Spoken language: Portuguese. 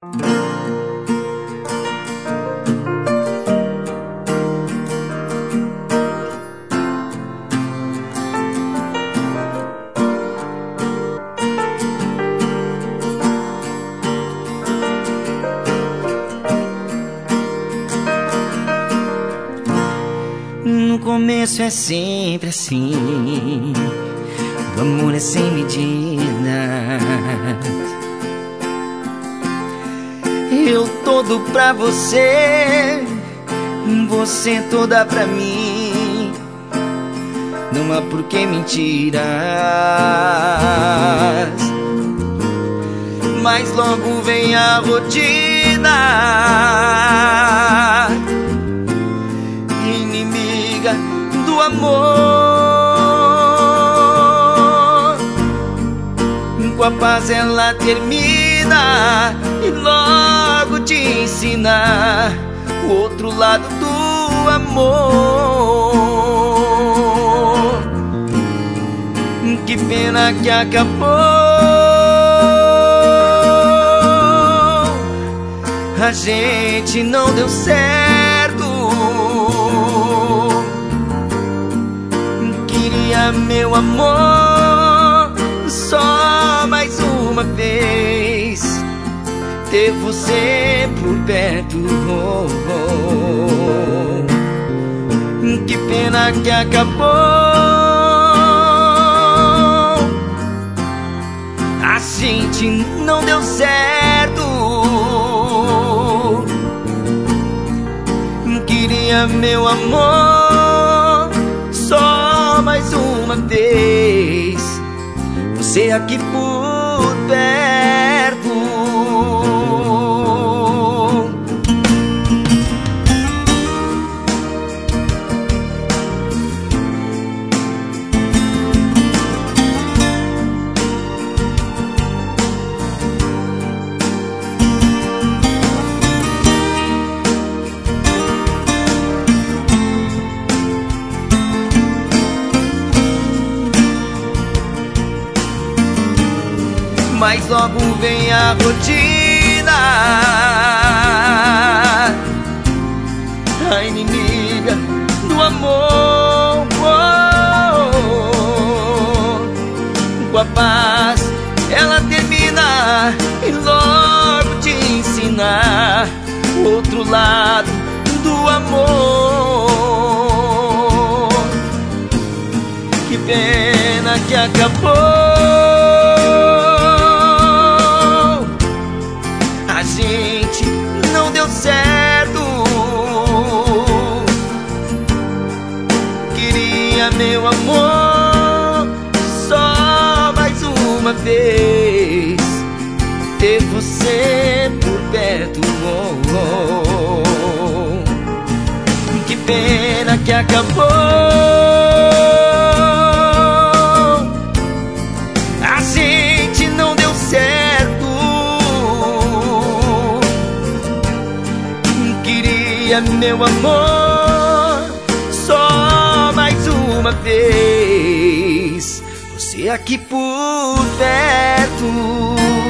No começo é sempre assim, o amor é sem medidas. Eu todo pra você, você toda pra mim. Não há por que mentiras, mas logo vem a rotina, inimiga do amor. Com a paz ela termina e logo te ensina o outro lado do amor. Que pena que acabou, a gente não deu certo. Queria, meu amor, só mais uma vez ter você por perto. Que pena que acabou, a gente não deu certo. Queria, meu amor, só mais uma vez você aqui por perto. Mas logo vem a rotina, a inimiga do amor. Com a paz ela termina e logo te ensina o outro lado do amor. Que pena que acabou, a gente não deu certo. Queria, meu amor, só mais uma vez ter você por perto. Que pena que acabou, a gente não deu certo. Queria, meu amor, só mais uma vez você aqui por perto.